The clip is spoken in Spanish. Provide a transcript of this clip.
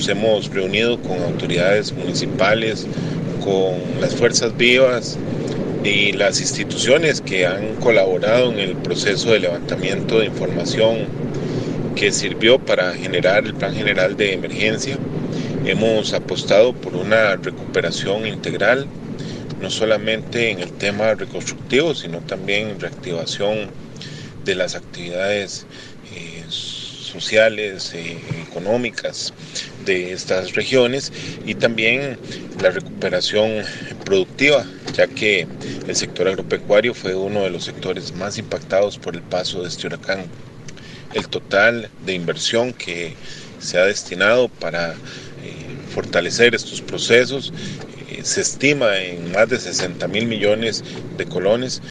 Nos hemos reunido con autoridades municipales, con las fuerzas vivas y las instituciones que han colaborado en el proceso de levantamiento de información que sirvió para generar el Plan General de Emergencia. Hemos apostado por una recuperación integral, no solamente en el tema reconstructivo, sino también en reactivación de las actividades sociales, económicas de estas regiones y también la recuperación productiva, ya que el sector agropecuario fue uno de los sectores más impactados por el paso de este huracán. El total de inversión que se ha destinado para fortalecer estos procesos se estima en más de 60.000 millones de colones.